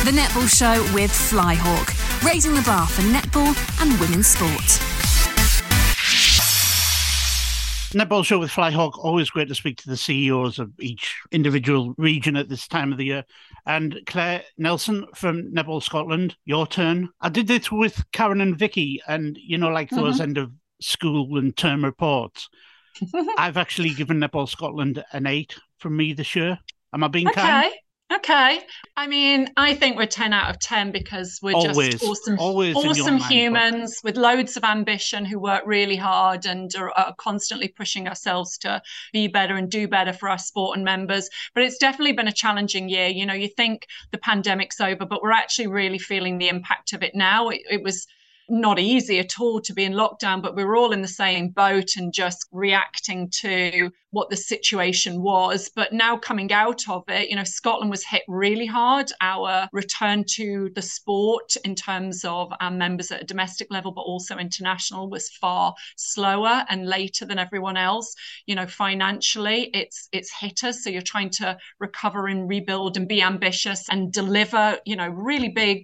The Netball Show with Flyhawk, raising the bar for netball and women's sport. Netball Show with Flyhawk, always great to speak to the CEOs of each individual region at this time of the year. And Claire Nelson from Netball Scotland, your turn. I did this with Karen and Vicky, and like those end of school and term reports. I've actually given Netball Scotland an 8 from me this year. Am I being kind? Okay. I mean, I think we're 10 out of 10 because we're just awesome humans with loads of ambition who work really hard and are constantly pushing ourselves to be better and do better for our sport and members. But it's definitely been a challenging year. You think the pandemic's over, but we're actually really feeling the impact of it now. It was not easy at all to be in lockdown, but we were all in the same boat and just reacting to what the situation was. But now coming out of it, Scotland was hit really hard. Our return to the sport in terms of our members at a domestic level, but also international, was far slower and later than everyone else. Financially, it's hit us. So you're trying to recover and rebuild and be ambitious and deliver, really big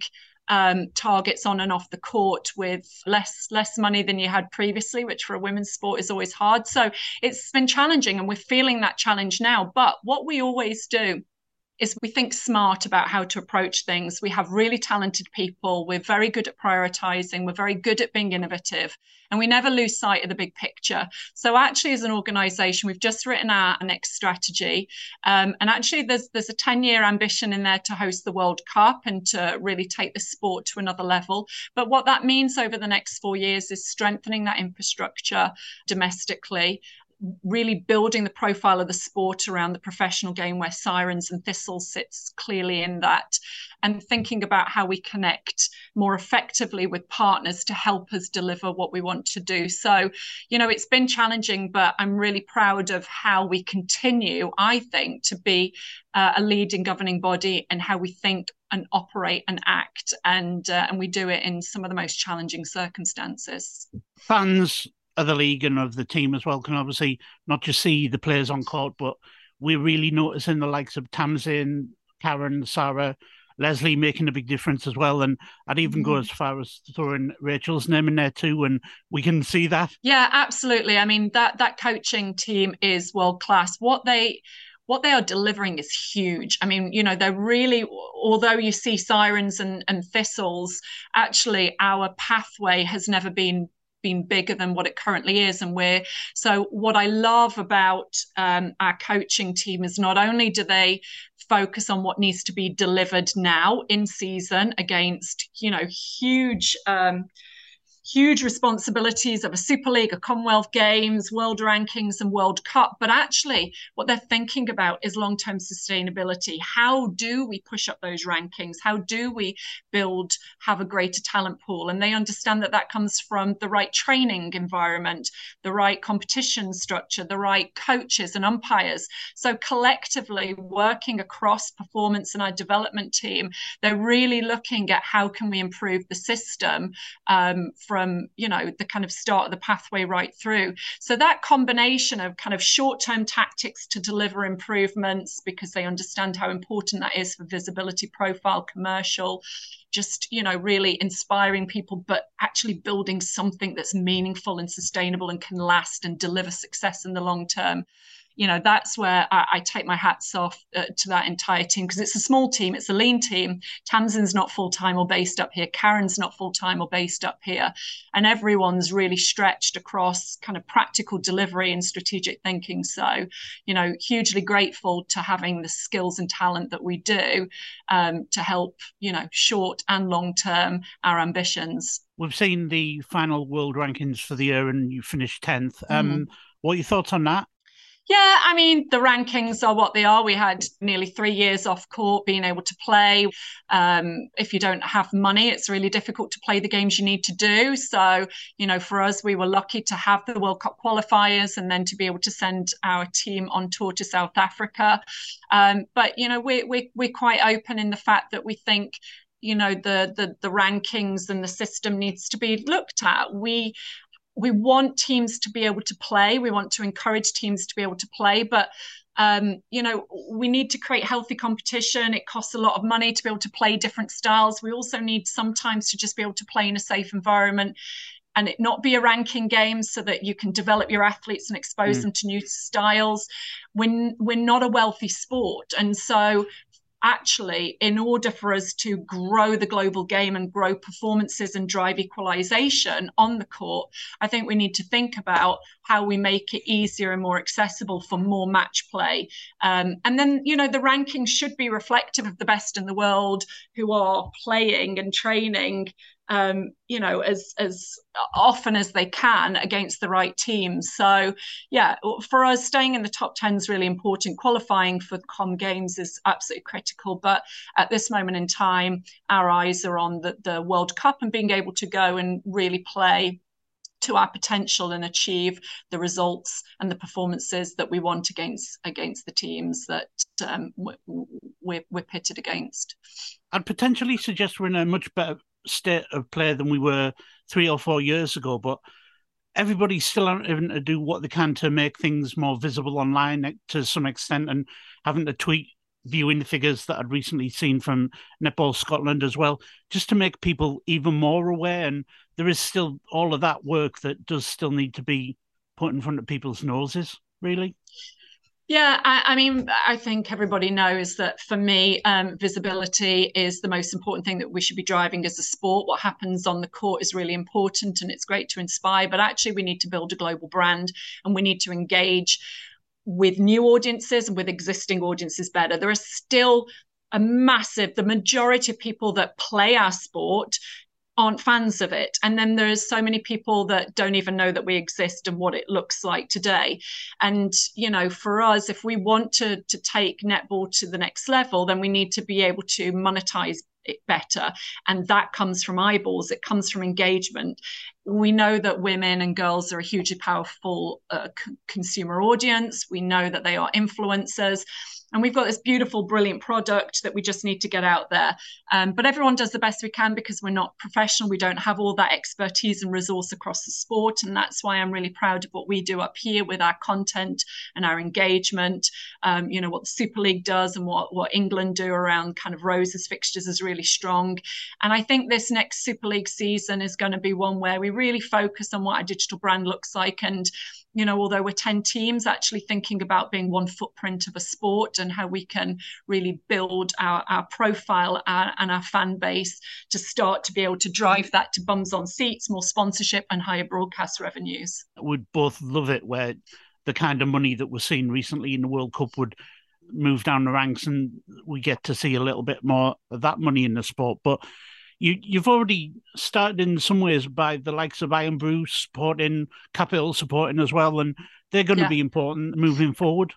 targets on and off the court with less money than you had previously, which for a women's sport is always hard. So it's been challenging and we're feeling that challenge now. But what we always do is we think smart about how to approach things. We have really talented people. We're very good at prioritizing. We're very good at being innovative. And we never lose sight of the big picture. So actually, as an organization, we've just written our next strategy. And actually, there's a 10-year ambition in there to host the World Cup and to really take the sport to another level. But what that means over the next 4 years is strengthening that infrastructure domestically, really building the profile of the sport around the professional game where Sirens and Thistles sits clearly in that, and thinking about how we connect more effectively with partners to help us deliver what we want to do. So, it's been challenging, but I'm really proud of how we continue, I think, to be a leading governing body and how we think and operate and act. And we do it in some of the most challenging circumstances. Fans of the league and of the team as well can obviously not just see the players on court, but we're really noticing the likes of Tamsin, Karen, Sarah, Leslie making a big difference as well. And I'd even go as far as throwing Rachel's name in there too, and we can see that. Yeah, absolutely. I mean, that coaching team is world class. What they are delivering is huge. I mean, they're really, although you see Sirens and Thistles, actually our pathway has never been bigger than what it currently is. So what I love about our coaching team is not only do they focus on what needs to be delivered now in season against, huge responsibilities of a Super League, a Commonwealth Games, World Rankings and World Cup. But actually what they're thinking about is long-term sustainability. How do we push up those rankings? How do we have a greater talent pool? And they understand that comes from the right training environment, the right competition structure, the right coaches and umpires. So collectively working across performance and our development team, they're really looking at how can we improve the system from the kind of start of the pathway right through. So that combination of kind of short-term tactics to deliver improvements, because they understand how important that is for visibility profile, commercial, just really inspiring people, but actually building something that's meaningful and sustainable and can last and deliver success in the long term. That's where I take my hats off to that entire team, because it's a small team, it's a lean team. Tamsin's not full-time or based up here. Karen's not full-time or based up here. And everyone's really stretched across kind of practical delivery and strategic thinking. So, hugely grateful to having the skills and talent that we do to help, short and long-term our ambitions. We've seen the final world rankings for the year and you finished 10th. What are your thoughts on that? Yeah, I mean, the rankings are what they are. We had nearly 3 years off court being able to play. If you don't have money, it's really difficult to play the games you need to do. So, for us, we were lucky to have the World Cup qualifiers and then to be able to send our team on tour to South Africa. But, we're quite open in the fact that we think, the rankings and the system needs to be looked at. We want teams to be able to play. We want to encourage teams to be able to play, but We need to create healthy competition. It costs a lot of money to be able to play different styles. We also need sometimes to just be able to play in a safe environment and it not be a ranking game, so that you can develop your athletes and expose them to new styles. We're not a wealthy sport. And so actually, in order for us to grow the global game and grow performances and drive equalization on the court, I think we need to think about how we make it easier and more accessible for more match play. And then, the rankings should be reflective of the best in the world who are playing and training as often as they can against the right teams. So yeah, for us, staying in the top 10 is really important. Qualifying for the Com Games is absolutely critical, but at this moment in time, our eyes are on the World Cup and being able to go and really play to our potential and achieve the results and the performances that we want against the teams that we're pitted against. I'd potentially suggest we're in a much better state of play than we were 3 or 4 years ago, but everybody's still having to do what they can to make things more visible online to some extent, and having to tweet viewing figures that I'd recently seen from Netball Scotland as well, just to make people even more aware. And there is still all of that work that does still need to be put in front of people's noses, really. Yeah, I think everybody knows that for me, visibility is the most important thing that we should be driving as a sport. What happens on the court is really important and it's great to inspire, but actually we need to build a global brand and we need to engage with new audiences and with existing audiences better. There is still the majority of people that play our sport aren't fans of it. And then there's so many people that don't even know that we exist and what it looks like today. And, for us, if we want to take netball to the next level, then we need to be able to monetize it better. And that comes from eyeballs. It comes from engagement. We know that women and girls are a hugely powerful consumer audience. We know that they are influencers. And we've got this beautiful, brilliant product that we just need to get out there. But everyone does the best we can because we're not professional. We don't have all that expertise and resource across the sport. And that's why I'm really proud of what we do up here with our content and our engagement. What the Super League does and what England do around kind of Rose's fixtures is really strong. And I think this next Super League season is going to be one where we really focus on what our digital brand looks like. And although we're 10 teams, actually thinking about being one footprint of a sport and how we can really build our profile and our fan base to start to be able to drive that to bums on seats, more sponsorship and higher broadcast revenues. We'd both love it where the kind of money that we're seeing recently in the World Cup would move down the ranks and we get to see a little bit more of that money in the sport. But you've already started in some ways by the likes of Irn-Bru supporting, Capitol supporting as well, and they're going to be important moving forward.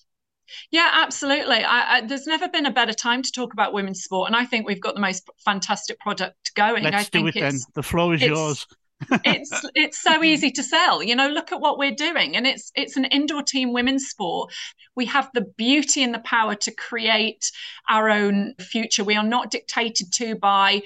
Yeah, absolutely. There's never been a better time to talk about women's sport, and I think we've got the most fantastic product going. Let's do it then. The floor is yours. It's so easy to sell. Look at what we're doing, and it's an indoor team women's sport. We have the beauty and the power to create our own future. We are not dictated to by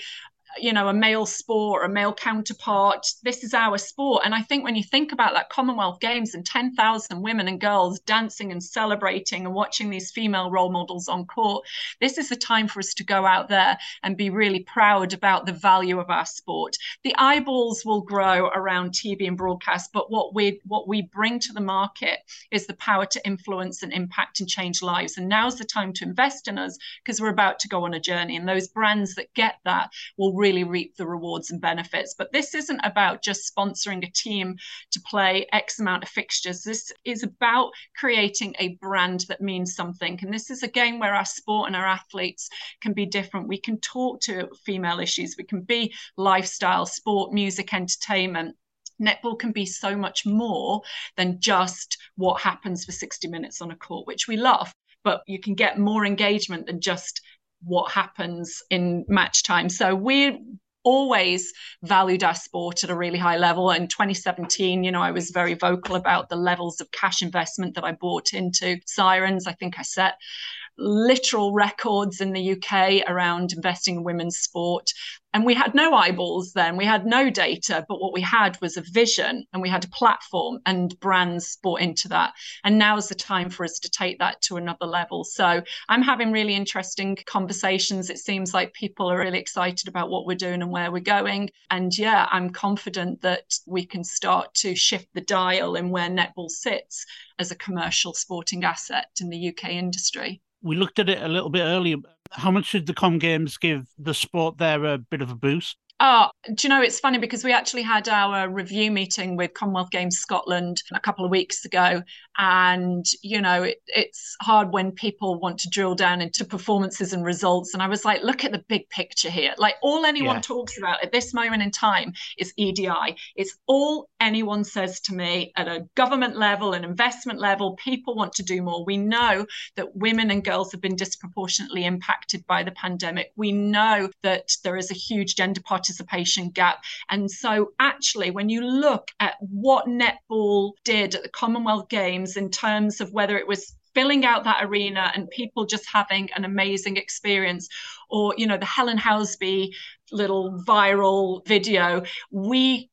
a male sport or a male counterpart. This is our sport. And I think when you think about that Commonwealth Games and 10,000 women and girls dancing and celebrating and watching these female role models on court, this is the time for us to go out there and be really proud about the value of our sport. The eyeballs will grow around TV and broadcast, but what we bring to the market is the power to influence and impact and change lives. And now's the time to invest in us because we're about to go on a journey. And those brands that get that will really reap the rewards and benefits. But this isn't about just sponsoring a team to play X amount of fixtures. This is about creating a brand that means something. And this is a game where our sport and our athletes can be different. We can talk to female issues. We can be lifestyle, sport, music, entertainment. Netball can be so much more than just what happens for 60 minutes on a court, which we love. But you can get more engagement than just what happens in match time. So we always valued our sport at a really high level. In 2017, I was very vocal about the levels of cash investment that I bought into Sirens. I think I set literal records in the UK around investing in women's sport. And we had no eyeballs then, we had no data, but what we had was a vision, and we had a platform, and brands bought into that. And now is the time for us to take that to another level. So I'm having really interesting conversations. It seems like people are really excited about what we're doing and where we're going. And yeah, I'm confident that we can start to shift the dial in where netball sits as a commercial sporting asset in the UK industry. We looked at it a little bit earlier. How much did the Com Games give the sport there a bit of a boost? Oh, do you know, it's funny because we actually had our review meeting with Commonwealth Games Scotland a couple of weeks ago. And, you know, it's hard when people want to drill down into performances and results. And I was like, look at the big picture here. Like, all anyone talks about at this moment in time is EDI. It's all anyone says to me at a government level, an investment level. People want to do more. We know that women and girls have been disproportionately impacted by the pandemic. We know that there is a huge gender participation gap. And so actually, when you look at what netball did at the Commonwealth Games in terms of whether it was filling out that arena and people just having an amazing experience, or, you know, the Helen Housby little viral video, we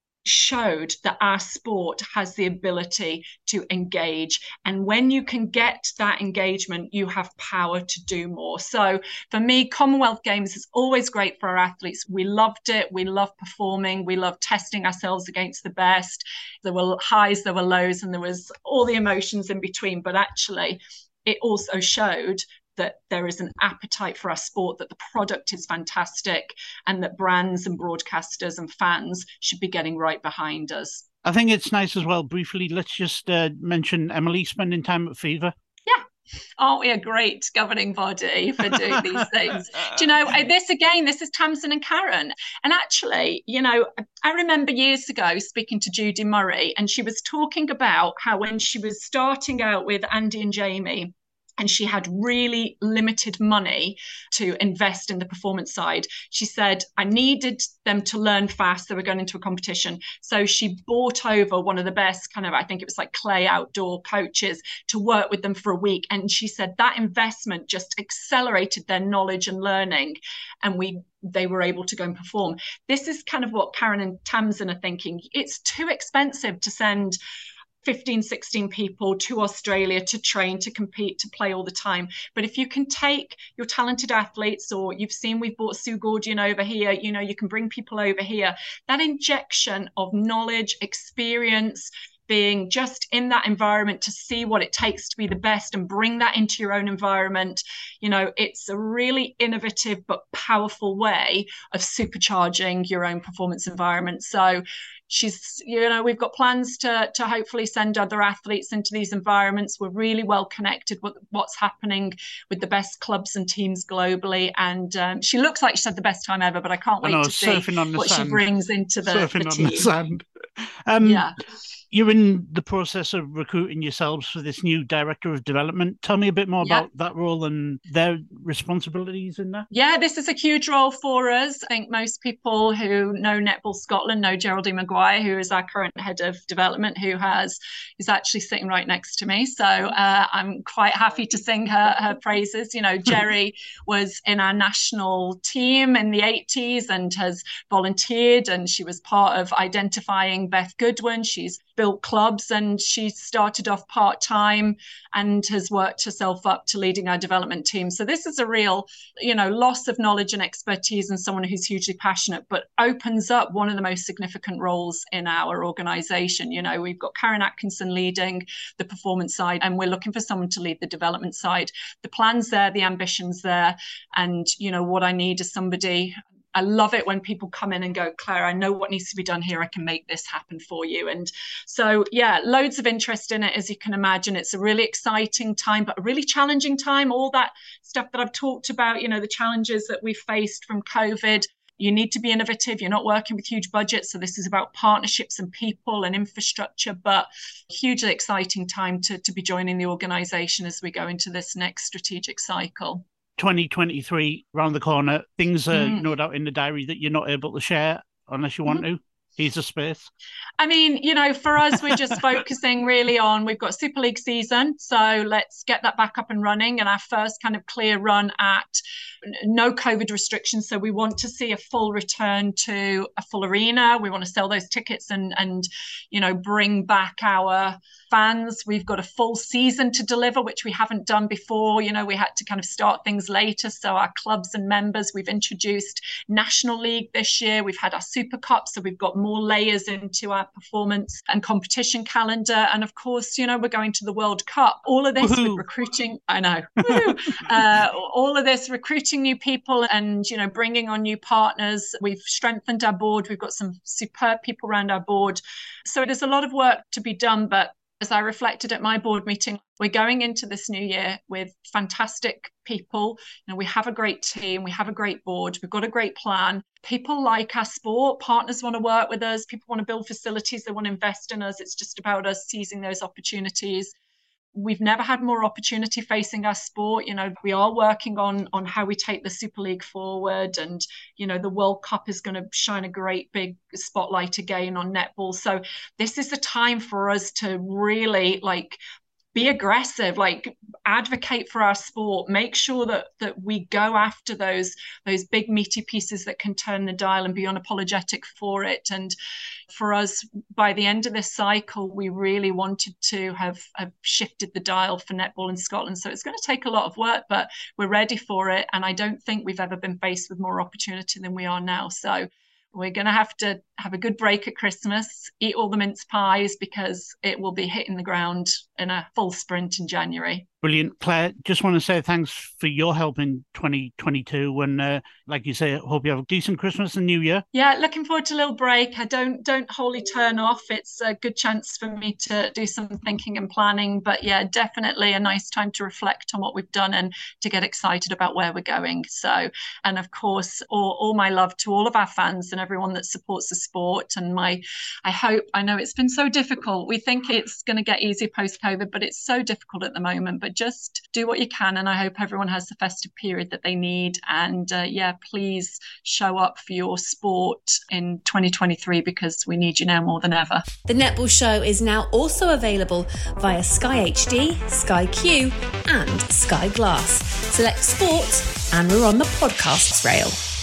showed that our sport has the ability to engage. And when you can get that engagement, you have power to do more. So for me, Commonwealth Games is always great for our athletes. We loved it. We love performing. We love testing ourselves against the best. There were highs, there were lows, and there was all the emotions in between. But actually, it also showed that there is an appetite for our sport, that the product is fantastic, and that brands and broadcasters and fans should be getting right behind us. I think it's nice as well, briefly, let's just mention Emily spending time at Fever. Yeah. Aren't we a great governing body for doing these things? Do you know, this is Tamsin and Karen. And actually, you know, I remember years ago speaking to Judy Murray, and she was talking about how when she was starting out with Andy and Jamie, and she had really limited money to invest in the performance side, she said, I needed them to learn fast. They were going into a competition. So she bought over one of the best kind of, I think it was like clay outdoor coaches to work with them for a week. And she said that investment just accelerated their knowledge and learning. And they were able to go and perform. This is kind of what Karen and Tamsin are thinking. It's too expensive to send 15, 16 people to Australia to train, to compete, to play all the time. But if you can take your talented athletes, or you've seen we've brought Sue Gordian over here, you know, you can bring people over here, that injection of knowledge, experience, being just in that environment to see what it takes to be the best and bring that into your own environment. You know, it's a really innovative but powerful way of supercharging your own performance environment. So she's, you know, we've got plans to hopefully send other athletes into these environments. We're really well connected with what's happening with the best clubs and teams globally. And she looks like she's had the best time ever, but I can't wait to see what she brings into the team. The sand. You're in the process of recruiting yourselves for this new director of development. Tell me a bit more about that role and their responsibilities in that. Yeah, this is a huge role for us. I think most people who know Netball Scotland know Geraldine Maguire, who is our current head of development, who is actually sitting right next to me. So I'm quite happy to sing her praises. You know, Jerry was in our national team in the 80s and has volunteered, and she was part of identifying Beth Goodwin. She's built clubs, and she started off part-time and has worked herself up to leading our development team. So this is a real, you know, loss of knowledge and expertise, and someone who's hugely passionate, but opens up one of the most significant roles in our organization. You know, we've got Karen Atkinson leading the performance side, and we're looking for someone to lead the development side. The plan's there, the ambition's there, and, you know, what I need is somebody. I love it when people come in and go, Claire, I know what needs to be done here. I can make this happen for you. And so, yeah, loads of interest in it, as you can imagine. It's a really exciting time, but a really challenging time. All that stuff that I've talked about, you know, the challenges that we've faced from COVID. You need to be innovative. You're not working with huge budgets. So this is about partnerships and people and infrastructure, but hugely exciting time to be joining the organisation as we go into this next strategic cycle. 2023 around the corner. Things are no doubt in the diary that you're not able to share unless you want to. He's a space. I mean, for us, we're just focusing really on, we've got Super League season, so let's get that back up and running, and our first kind of clear run at no COVID restrictions. So we want to see a full return to a full arena. We want to sell those tickets and bring back our fans. We've got a full season to deliver, which we haven't done before. We had to kind of start things later. So our clubs and members, we've introduced National League this year. We've had our Super Cup, so we've got more layers into our performance and competition calendar. And of course, we're going to the World Cup. All of this with recruiting, I know, all of this recruiting new people and, bringing on new partners. We've strengthened our board. We've got some superb people around our board. So there's a lot of work to be done, but as I reflected at my board meeting, we're going into this new year with fantastic people. We have a great team. We have a great board. We've got a great plan. People like our sport. Partners want to work with us. People want to build facilities. They want to invest in us. It's just about us seizing those opportunities. We've never had more opportunity facing our sport. We are working on how we take the Super League forward, and the World Cup is going to shine a great big spotlight again on netball. So this is the time for us to really be aggressive, advocate for our sport, make sure that we go after those big meaty pieces that can turn the dial and be unapologetic for it. And for us, by the end of this cycle, we really wanted to have shifted the dial for netball in Scotland. So it's going to take a lot of work, but we're ready for it. And I don't think we've ever been faced with more opportunity than we are now. So we're going to have a good break at Christmas, eat all the mince pies, because it will be hitting the ground in a full sprint in January. Brilliant. Claire, just want to say thanks for your help in 2022. And like you say, I hope you have a decent Christmas and New Year. Yeah, looking forward to a little break. I don't wholly turn off. It's a good chance for me to do some thinking and planning. But yeah, definitely a nice time to reflect on what we've done and to get excited about where we're going. So, and of course, all my love to all of our fans and everyone that supports the sport. And I know it's been so difficult. We think it's going to get easier post-COVID, but it's so difficult at the moment. But just do what you can, and I hope everyone has the festive period that they need. And please show up for your sport in 2023, because we need you now more than ever. The Netball Show is now also available via Sky HD, Sky Q and Sky Glass. Select sport and we're on the podcasts rail.